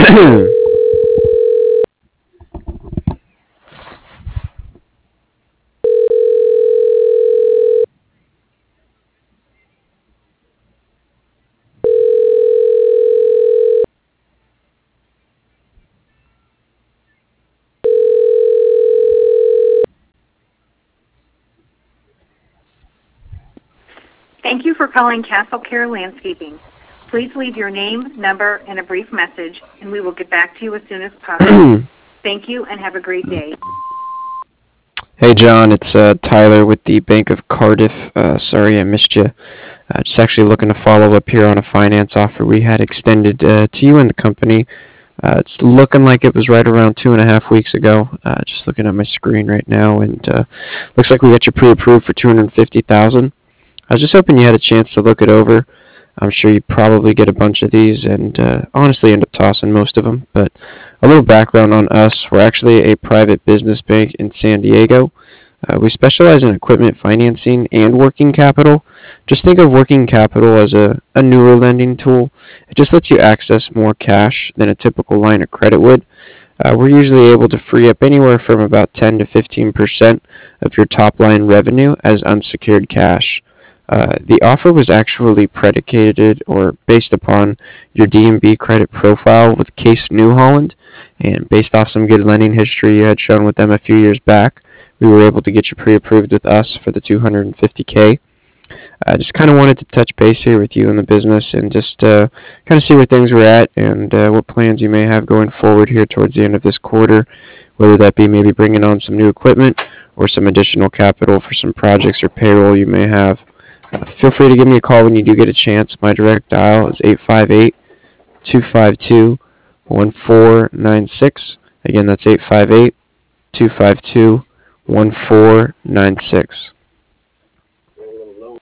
Thank you for calling Castle Care Landscaping. Please leave your name, number, and a brief message, and we will get back to you as soon as possible. Thank you, and have a great day. Hey John, it's Tyler with the Bank of Cardiff. Sorry I missed you. Just actually looking to follow up here on a finance offer we had extended to you and the company. It's looking like it was right around 2.5 weeks ago. Just looking at my screen right now, and looks like we got you pre-approved for $250,000. I was just hoping you had a chance to look it over. I'm sure you probably get a bunch of these, and honestly end up tossing most of them. But a little background on us: we're actually a private business bank in San Diego. We specialize in equipment financing and working capital. Just think of working capital as a newer lending tool. It just lets you access more cash than a typical line of credit would. We're usually able to free up anywhere from about 10 to 15% of your top line revenue as unsecured cash. The offer was actually predicated or based upon your D&B credit profile with Case New Holland, and based off some good lending history you had shown with them a few years back, we were able to get you pre-approved with us for the $250K. I just kind of wanted to touch base here with you in the business and just kind of see where things were at and what plans you may have going forward here towards the end of this quarter, whether that be maybe bringing on some new equipment or some additional capital for some projects or payroll you may have. Feel free to give me a call when you do get a chance. My direct dial is 858-252-1496. Again, that's 858-252-1496.